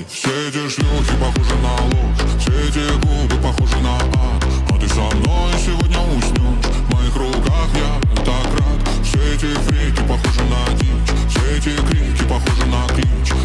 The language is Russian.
боли. Все эти шлюхи похожи на ложь, все эти губы похожи на ад. А ты со мной сегодня уснешь, в моих руках я так рад. Все эти фрики похожи на дичь, все эти крики похожи на клич.